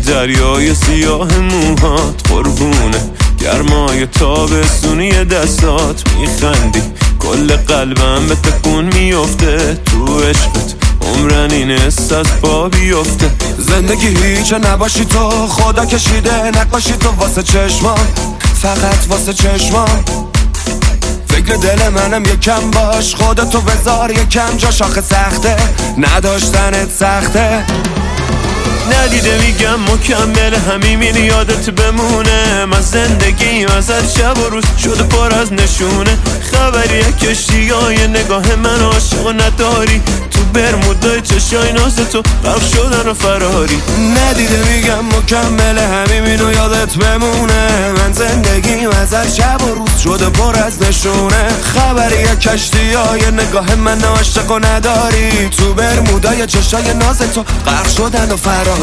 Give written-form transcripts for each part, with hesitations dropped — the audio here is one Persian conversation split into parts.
دریای سیاه موهات قربونه گرمای تابستونی دستات میخندی کل قلبم به تکون میفته تو عشقت عمرن این حس از پا بیفته زندگی هیچ نباشی تو خدا کشیده نقاشی تو واسه چشمام فقط واسه چشمام فکر دل منم یکم باش خودتو بذار یکم جا شاخه سخته نداشتنت سخته ندیده میگم مکمل همین یادت بمونه من زندگیم ازت شب و روز شده پر از نشونه خبری کشتیای نگاه من عاشق نداری تو برمودای چشای ناز تو غرق شدن و فراری ندیده میگم مکمل همین یادت بمونه من زندگیم ازت شب و روز شده پر از نشونه خبری کشتیای نگاه من عاشق نداری تو برمودای چشای ناز تو غرق شدن و فراری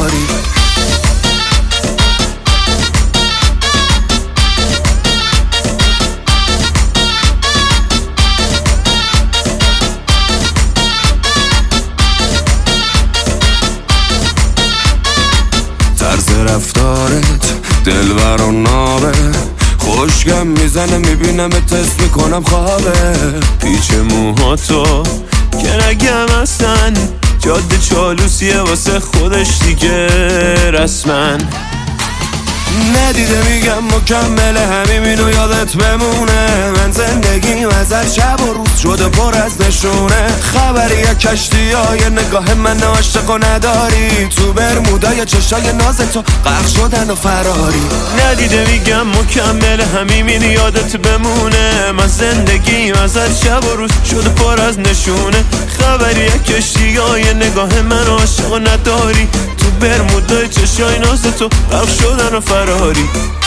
طرز رفتارت دلبر و نابه خوشگم میزنه میبینم تست میکنم خوابه پیچ موهاتو که نگم اصلا جاده چالوسیه واسه خودش دیگه رسمن ندیده میگم مکمل همینو یادت بمونه من زندگیم ازت شب و روز شده پر از نشونه خبری کشتیای نگاه من عاشق و نداری تو برمودای چشای ناز تو غرق شدن و فراری ندیده میگم مکمل همین یادت بمونه من زندگیم ازت شب و روز شده پر از نشونه خبری کشتیای نگاه من عاشق و نداری تو برمودای چشای ناز تو غرق شدن و فراری